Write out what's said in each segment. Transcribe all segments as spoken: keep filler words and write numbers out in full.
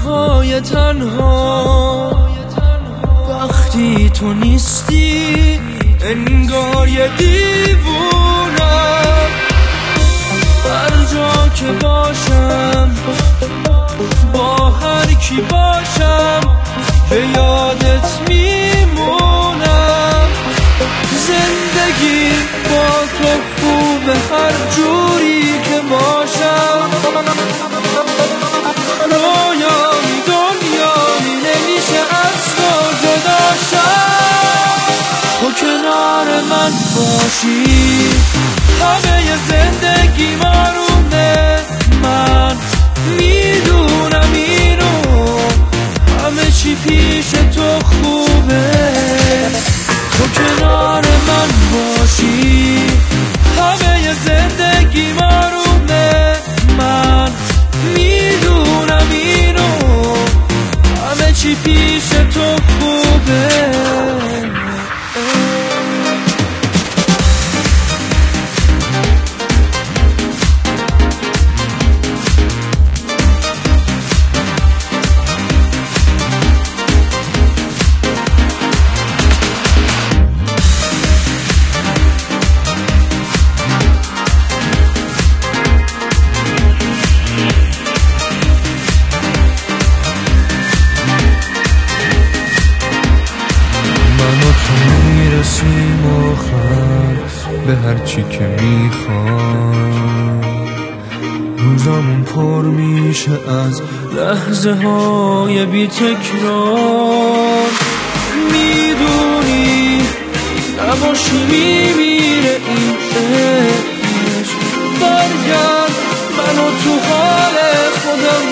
تنهای تنها وقتی تو نیستی انگار یه دیوونم. هر جا که باشم با هر کی باشم به یادت میمونم. زندگی با تو خوبه هر جوری که باشم. رویامی دنیامی نمیشه از تو جداشم. تو کنار من باشی همه زندگی مارونه. من میدونم اینو همه چی پیش تو خوبه. تو کنار من باشی همه زندگی مارونه. من میدونم اینو همه چی پیش تو خوبه. میرسیم آخر به هرچی که میخوام. روزامون پر میشه از لحظه های بی تکرار. میدونی نباشی میمیره این عشق. برگرد منو تو حال خودم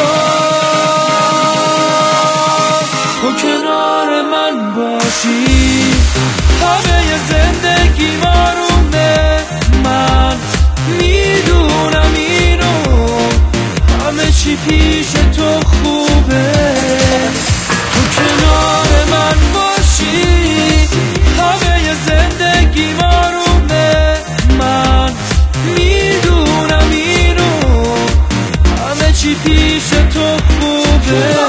نذار. تو کنار من باشی همه زندگی مارونه. من میدونم اینو همه چی پیش تو خوبه. تو کنار من باشی همه زندگی مارونه. من میدونم اینو همه چی پیش تو خوبه.